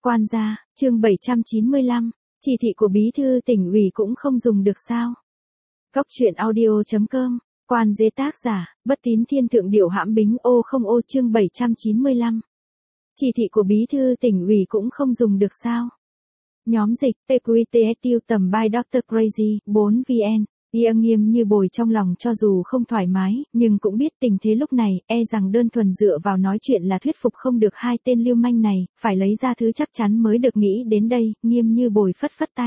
Quan gia, chương 795, chỉ thị của bí thư tỉnh ủy cũng không dùng được sao? Góc truyện audio.com, Quan dế tác giả, Bất Tín Thiên Thượng Điệu Hãm Bính ô không ô chương 795. Chỉ thị của bí thư tỉnh ủy cũng không dùng được sao? Nhóm dịch, PQTSU tầm by Dr. Crazy, 4 VN. Nghiêm Như Bồi trong lòng cho dù không thoải mái, nhưng cũng biết tình thế lúc này, rằng đơn thuần dựa vào nói chuyện là thuyết phục không được hai tên lưu manh này, phải lấy ra thứ chắc chắn mới được nghĩ đến đây. Nghiêm Như Bồi phất phất tay.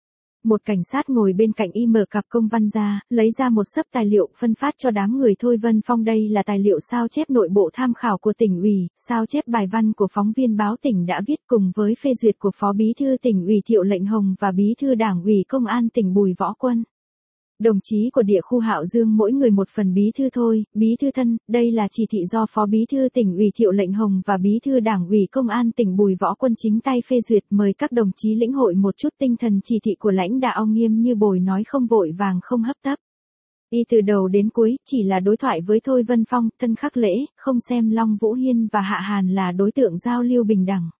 Một cảnh sát ngồi bên cạnh mở cặp công văn ra, lấy ra một xấp tài liệu phân phát cho đám người Thôi Vân Phong. Đây là tài liệu sao chép nội bộ tham khảo của tỉnh ủy, sao chép bài văn của phóng viên báo tỉnh đã viết cùng với phê duyệt của Phó Bí thư tỉnh ủy Thiệu Lệnh Hồng và Bí thư Đảng ủy Công an tỉnh Bùi Võ Quân. Đồng chí của địa khu Hạo Dương mỗi người một phần bí thư thôi, bí thư thân, đây là chỉ thị do Phó Bí thư tỉnh ủy Thiệu Lệnh Hồng và Bí thư Đảng ủy Công an tỉnh Bùi Võ Quân chính tay phê duyệt, mời các đồng chí lĩnh hội một chút tinh thần chỉ thị của lãnh đạo. Nghiêm Như Bồi nói không vội vàng không hấp tấp. Từ đầu đến cuối, chỉ là đối thoại với Thôi Vân Phong, Thân Khắc Lễ, không xem Long Vũ Hiên và Hạ Hàn là đối tượng giao lưu bình đẳng.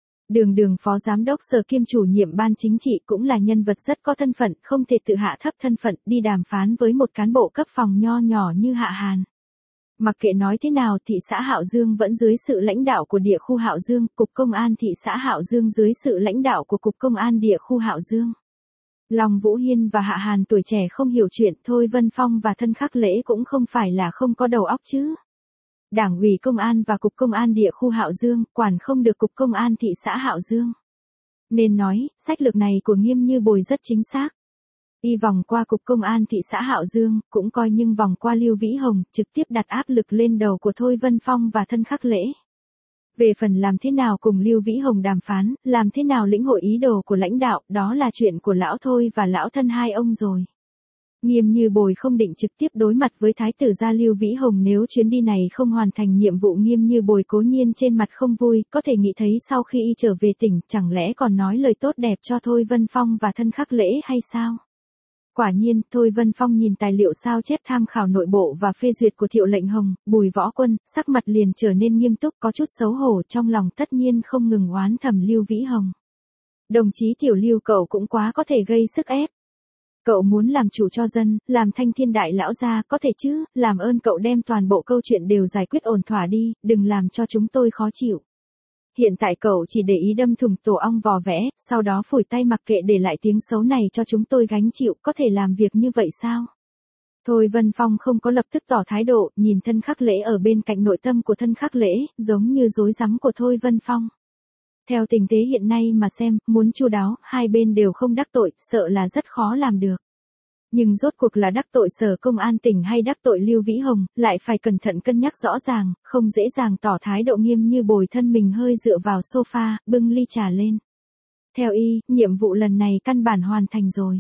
Đường phó giám đốc sở kiêm chủ nhiệm ban chính trị cũng là nhân vật rất có thân phận, không thể tự hạ thấp thân phận đi đàm phán với một cán bộ cấp phòng nho nhỏ như Hạ Hàn. Mặc kệ nói thế nào, thị xã Hạo Dương vẫn dưới sự lãnh đạo của địa khu Hạo Dương, cục công an thị xã Hạo Dương dưới sự lãnh đạo của cục công an địa khu Hạo Dương. Long Vũ Hiên và Hạ Hàn tuổi trẻ không hiểu chuyện, Thôi Vân Phong và Thân Khắc Lễ cũng không phải là không có đầu óc chứ. Đảng ủy Công an và Cục Công an địa khu Hạo Dương, quản không được Cục Công an thị xã Hạo Dương. Nên nói, sách lược này của Nghiêm Như Bồi rất chính xác. Vòng qua Cục Công an thị xã Hạo Dương, cũng coi nhưng vòng qua Lưu Vĩ Hồng, trực tiếp đặt áp lực lên đầu của Thôi Vân Phong và Thân Khắc Lễ. Về phần làm thế nào cùng Lưu Vĩ Hồng đàm phán, làm thế nào lĩnh hội ý đồ của lãnh đạo, đó là chuyện của lão Thôi và lão Thân hai ông rồi. Nghiêm Như Bồi không định trực tiếp đối mặt với Thái tử gia Lưu Vĩ Hồng nếu chuyến đi này không hoàn thành nhiệm vụ. Nghiêm Như Bồi cố nhiên trên mặt không vui, có thể nghĩ thấy sau khi trở về tỉnh, chẳng lẽ còn nói lời tốt đẹp cho Thôi Vân Phong và Thân Khắc Lễ hay sao? Quả nhiên, Thôi Vân Phong nhìn tài liệu sao chép tham khảo nội bộ và phê duyệt của Thiệu Lệnh Hồng, Bùi Võ Quân, sắc mặt liền trở nên nghiêm túc, có chút xấu hổ, trong lòng tất nhiên không ngừng oán thầm Lưu Vĩ Hồng. Đồng chí Tiểu Lưu, cậu cũng quá có thể gây sức ép. Cậu muốn làm chủ cho dân, làm thanh thiên đại lão gia, có thể chứ, làm ơn cậu đem toàn bộ câu chuyện đều giải quyết ổn thỏa đi, đừng làm cho chúng tôi khó chịu. Hiện tại cậu chỉ để ý đâm thủng tổ ong vò vẽ, sau đó phủi tay mặc kệ để lại tiếng xấu này cho chúng tôi gánh chịu, có thể làm việc như vậy sao? Thôi Vân Phong không có lập tức tỏ thái độ, nhìn Thân Khắc Lễ ở bên cạnh, nội tâm của Thân Khắc Lễ, giống như rối rắm của Thôi Vân Phong. Theo tình thế hiện nay mà xem, muốn chu đáo, hai bên đều không đắc tội, sợ là rất khó làm được. Nhưng rốt cuộc là đắc tội Sở Công an tỉnh hay đắc tội Lưu Vĩ Hồng, lại phải cẩn thận cân nhắc rõ ràng, không dễ dàng tỏ thái độ. Nghiêm Như Bồi thân mình hơi dựa vào sofa, bưng ly trà lên. Theo nhiệm vụ lần này căn bản hoàn thành rồi.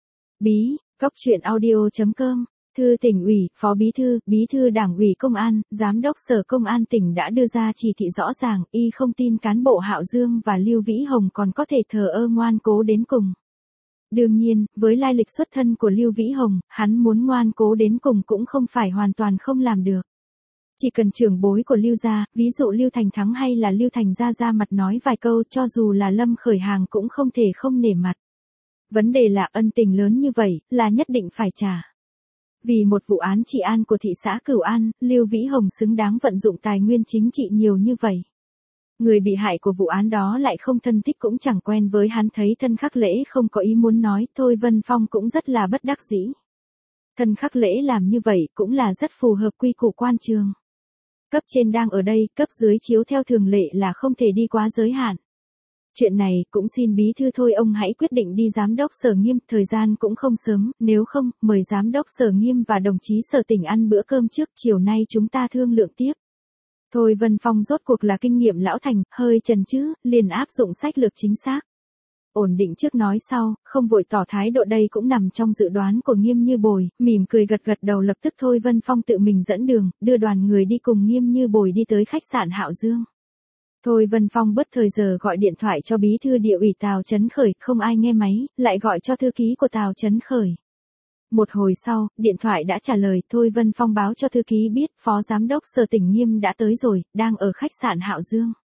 Góc truyện audio.com, Thư tỉnh ủy, Phó Bí thư Đảng ủy Công an, Giám đốc Sở Công an tỉnh đã đưa ra chỉ thị rõ ràng, không tin cán bộ Hạo Dương và Lưu Vĩ Hồng còn có thể thờ ơ ngoan cố đến cùng. Đương nhiên, với lai lịch xuất thân của Lưu Vĩ Hồng, hắn muốn ngoan cố đến cùng cũng không phải hoàn toàn không làm được. Chỉ cần trưởng bối của Lưu gia, ví dụ Lưu Thành Thắng hay là Lưu Thành Gia ra mặt nói vài câu, cho dù là Lâm Khởi Hàng cũng không thể không nể mặt. Vấn đề là ân tình lớn như vậy, là nhất định phải trả. Vì một vụ án trị an của thị xã Cửu An, Lưu Vĩ Hồng xứng đáng vận dụng tài nguyên chính trị nhiều như vậy. Người bị hại của vụ án đó lại không thân thích cũng chẳng quen với hắn, thấy Thân Khắc Lễ không có ý muốn nói, Thôi Vân Phong cũng rất là bất đắc dĩ. Thân Khắc Lễ làm như vậy cũng là rất phù hợp quy củ quan trường. Cấp trên đang ở đây, cấp dưới chiếu theo thường lệ là không thể đi quá giới hạn. Chuyện này cũng xin bí thư Thôi ông hãy quyết định đi giám đốc Sở Nghiêm, thời gian cũng không sớm, nếu không, mời giám đốc Sở Nghiêm và đồng chí Sở Tỉnh ăn bữa cơm trước, chiều nay chúng ta thương lượng tiếp. Thôi Vân Phong rốt cuộc là kinh nghiệm lão thành, hơi chần chừ, liền áp dụng sách lược chính xác. Ổn định trước nói sau, không vội tỏ thái độ, đây cũng nằm trong dự đoán của Nghiêm Như Bồi, mỉm cười gật gật đầu. Lập tức Thôi Vân Phong tự mình dẫn đường, đưa đoàn người đi cùng Nghiêm Như Bồi đi tới khách sạn Hạo Dương. Thôi Vân Phong bất thời giờ gọi điện thoại cho bí thư địa ủy Tào Chấn Khởi, không ai nghe máy, lại gọi cho thư ký của Tào Chấn Khởi. Một hồi sau, điện thoại đã trả lời, Thôi Vân Phong báo cho thư ký biết, Phó Giám đốc Sở Tỉnh Nghiêm đã tới rồi, đang ở khách sạn Hạo Dương.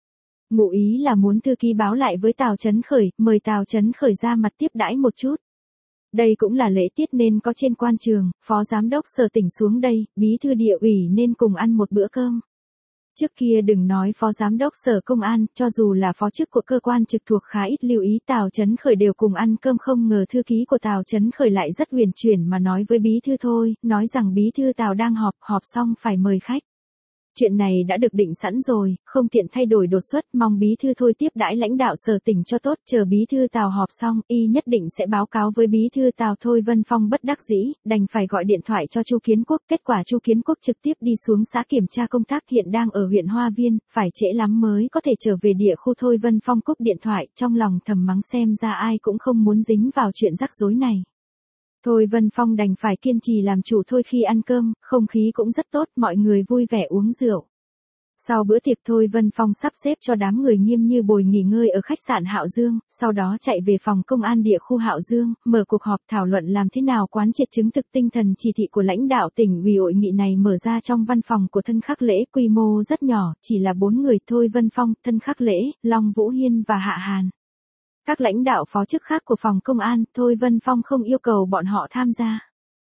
Ngụ ý là muốn thư ký báo lại với Tào Chấn Khởi, mời Tào Chấn Khởi ra mặt tiếp đãi một chút. Đây cũng là lễ tiết nên có trên quan trường, phó giám đốc sở tỉnh xuống đây, bí thư địa ủy nên cùng ăn một bữa cơm. Trước kia đừng nói phó giám đốc sở công an, cho dù là phó chức của cơ quan trực thuộc khá ít lưu ý Tào Chấn Khởi đều cùng ăn cơm, không ngờ thư ký của Tào Chấn Khởi lại rất huyền chuyển mà nói với bí thư Thôi, nói rằng bí thư Tào đang họp xong phải mời khách. Chuyện này đã được định sẵn rồi, không tiện thay đổi đột xuất, mong bí thư Thôi tiếp đãi lãnh đạo sở tỉnh cho tốt, chờ bí thư Tào họp xong, y nhất định sẽ báo cáo với bí thư Tào. Thôi Vân Phong bất đắc dĩ, đành phải gọi điện thoại cho Chu Kiến Quốc, kết quả Chu Kiến Quốc trực tiếp đi xuống xã kiểm tra công tác, hiện đang ở huyện Hoa Viên, phải trễ lắm mới có thể trở về địa khu. Thôi Vân Phong cúp điện thoại, trong lòng thầm mắng xem ra ai cũng không muốn dính vào chuyện rắc rối này. Thôi Vân Phong đành phải kiên trì làm chủ thôi. Khi ăn cơm, không khí cũng rất tốt, mọi người vui vẻ uống rượu. Sau bữa tiệc Thôi Vân Phong sắp xếp cho đám người Nghiêm Như Bồi nghỉ ngơi ở khách sạn Hạo Dương, sau đó chạy về phòng công an địa khu Hạo Dương, mở cuộc họp thảo luận làm thế nào quán triệt chứng thực tinh thần chỉ thị của lãnh đạo tỉnh ủy. Hội nghị này mở ra trong văn phòng của Thân Khắc Lễ, quy mô rất nhỏ, chỉ là 4 người: Thôi Vân Phong, Thân Khắc Lễ, Long Vũ Hiên và Hạ Hàn. Các lãnh đạo phó chức khác của phòng công an, Thôi Vân Phong không yêu cầu bọn họ tham gia.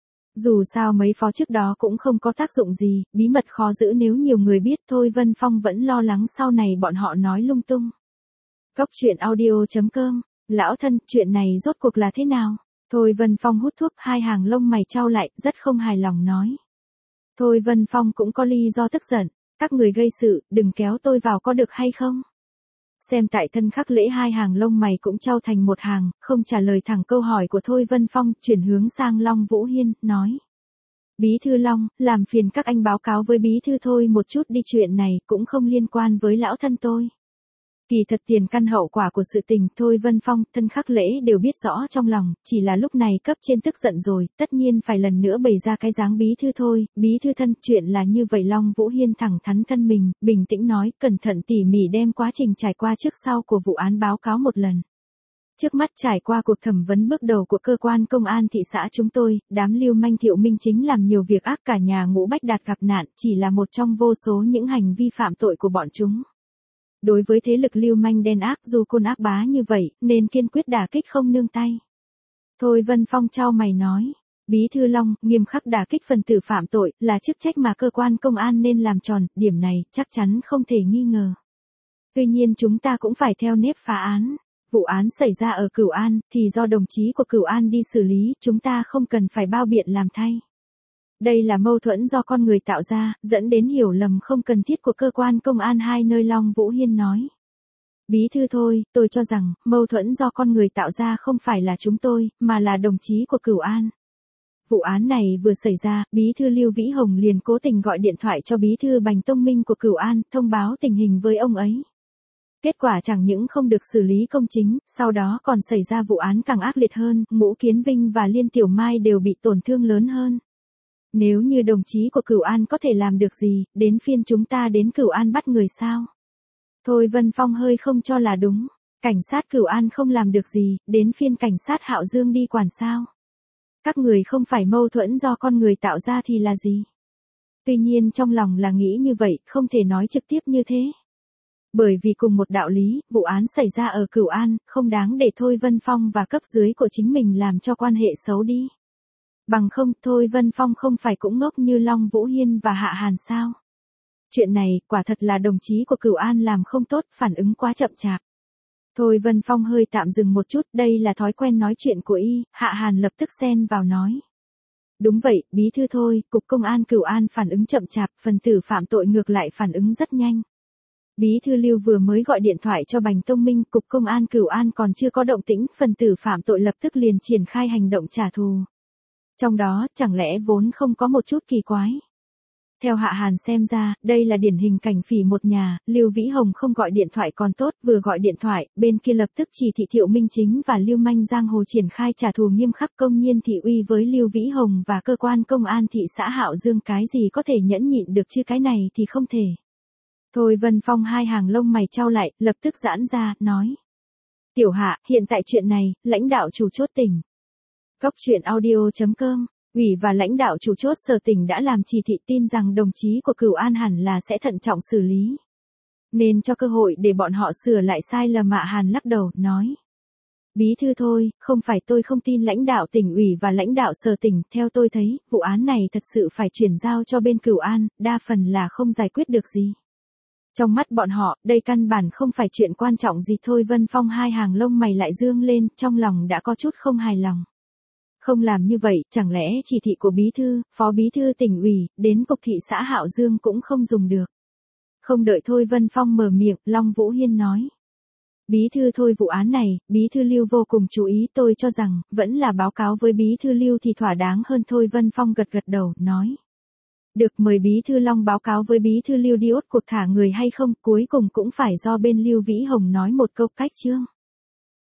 Dù sao mấy phó chức đó cũng không có tác dụng gì, bí mật khó giữ nếu nhiều người biết. Thôi Vân Phong vẫn lo lắng sau này bọn họ nói lung tung. Cốc truyện audio.com, lão thân, chuyện này rốt cuộc là thế nào? Thôi Vân Phong hút thuốc, hai hàng lông mày chau lại, rất không hài lòng nói. Thôi Vân Phong cũng có lý do tức giận, các người gây sự, đừng kéo tôi vào có được hay không? Xem tại Thân Khắc Lễ, hai hàng lông mày cũng chau thành một hàng, không trả lời thẳng câu hỏi của Thôi Vân Phong, chuyển hướng sang Long Vũ Hiên, nói. Bí thư Long, làm phiền các anh báo cáo với bí thư Thôi một chút đi, chuyện này cũng không liên quan với lão thân tôi. Kỳ thật tiền căn hậu quả của sự tình, Thôi Vân Phong, Thân Khắc Lễ đều biết rõ trong lòng, chỉ là lúc này cấp trên tức giận rồi, tất nhiên phải lần nữa bày ra cái dáng bí thư Thôi. Bí thư thân, chuyện là như vậy. Long Vũ Hiên thẳng thắn thân mình, bình tĩnh nói, cẩn thận tỉ mỉ đem quá trình trải qua trước sau của vụ án báo cáo một lần. Trước mắt trải qua cuộc thẩm vấn bước đầu của cơ quan công an thị xã chúng tôi, đám lưu manh Thiệu Minh Chính làm nhiều việc ác, cả nhà Ngũ Bách Đạt gặp nạn, chỉ là một trong vô số những hành vi phạm tội của bọn chúng. Đối với thế lực lưu manh đen ác, dù côn ác bá như vậy, nên kiên quyết đả kích không nương tay. Thôi Vân Phong chau mày nói, bí thư Long, nghiêm khắc đả kích phần tử phạm tội, là chức trách mà cơ quan công an nên làm tròn, điểm này, chắc chắn không thể nghi ngờ. Tuy nhiên chúng ta cũng phải theo nếp phá án. Vụ án xảy ra ở Cửu An, thì do đồng chí của Cửu An đi xử lý, chúng ta không cần phải bao biện làm thay. Đây là mâu thuẫn do con người tạo ra, dẫn đến hiểu lầm không cần thiết của cơ quan công an hai nơi. Long Vũ Hiên nói. Bí thư Thôi, tôi cho rằng, mâu thuẫn do con người tạo ra không phải là chúng tôi, mà là đồng chí của Cửu An. Vụ án này vừa xảy ra, bí thư Lưu Vĩ Hồng liền cố tình gọi điện thoại cho bí thư Bành Tông Minh của Cửu An, thông báo tình hình với ông ấy. Kết quả chẳng những không được xử lý công chính, sau đó còn xảy ra vụ án càng ác liệt hơn, Ngũ Kiến Vinh và Liên Tiểu Mai đều bị tổn thương lớn hơn. Nếu như đồng chí của Cửu An có thể làm được gì, đến phiên chúng ta đến Cửu An bắt người sao? Thôi Vân Phong hơi không cho là đúng. Cảnh sát Cửu An không làm được gì, đến phiên cảnh sát Hạo Dương đi quản sao? Các người không phải mâu thuẫn do con người tạo ra thì là gì? Tuy nhiên trong lòng là nghĩ như vậy, không thể nói trực tiếp như thế. Bởi vì cùng một đạo lý, vụ án xảy ra ở Cửu An, không đáng để Thôi Vân Phong và cấp dưới của chính mình làm cho quan hệ xấu đi. Bằng không, Thôi Vân Phong không phải cũng ngốc như Long Vũ Hiên và Hạ Hàn sao? Chuyện này, quả thật là đồng chí của Cửu An làm không tốt, phản ứng quá chậm chạp. Thôi Vân Phong hơi tạm dừng một chút, đây là thói quen nói chuyện của y. Hạ Hàn lập tức xen vào nói. Đúng vậy, bí thư Thôi, cục công an Cửu An phản ứng chậm chạp, phần tử phạm tội ngược lại phản ứng rất nhanh. Bí thư Lưu vừa mới gọi điện thoại cho Bành Tông Minh, cục công an Cửu An còn chưa có động tĩnh, phần tử phạm tội lập tức liền triển khai hành động trả thù. Trong đó, chẳng lẽ vốn không có một chút kỳ quái. Theo Hạ Hàn xem ra, đây là điển hình cảnh phỉ một nhà, Lưu Vĩ Hồng không gọi điện thoại còn tốt, vừa gọi điện thoại, bên kia lập tức chỉ thị Thiệu Minh Chính và Lưu Manh Giang Hồ triển khai trả thù nghiêm khắc, công nhiên thị uy với Lưu Vĩ Hồng và cơ quan công an thị xã Hạo Dương. Cái gì có thể nhẫn nhịn được chứ, cái này thì không thể. Thôi Vân Phong hai hàng lông mày chau lại, lập tức giãn ra, nói. Tiểu Hạ, hiện tại chuyện này, lãnh đạo chủ chốt tỉnh. Cốc truyện audio.com, ủy và lãnh đạo chủ chốt sở tỉnh đã làm chỉ thị, tin rằng đồng chí của Cửu An hẳn là sẽ thận trọng xử lý. Nên cho cơ hội để bọn họ sửa lại sai lầm. Mạ Hàn lắc đầu, nói. Bí thư thôi, không phải tôi không tin lãnh đạo tỉnh ủy và lãnh đạo sở tỉnh, theo tôi thấy, vụ án này thật sự phải chuyển giao cho bên Cửu An, đa phần là không giải quyết được gì. Trong mắt bọn họ, đây căn bản không phải chuyện quan trọng gì. Thôi Vân Phong hai hàng lông mày lại dương lên, trong lòng đã có chút không hài lòng. Không làm như vậy, chẳng lẽ chỉ thị của bí thư, phó bí thư tỉnh ủy, đến cục thị xã Hạo Dương cũng không dùng được. Không đợi Thôi Vân Phong mở miệng, Long Vũ Hiên nói. Bí thư Thôi, vụ án này, bí thư Lưu vô cùng chú ý, tôi cho rằng, vẫn là báo cáo với bí thư Lưu thì thỏa đáng hơn. Thôi Vân Phong gật gật đầu, nói. Được, mời bí thư Long báo cáo với bí thư Lưu đi ốt cuộc thả người hay không, cuối cùng cũng phải do bên Lưu Vĩ Hồng nói một câu. Cách chương.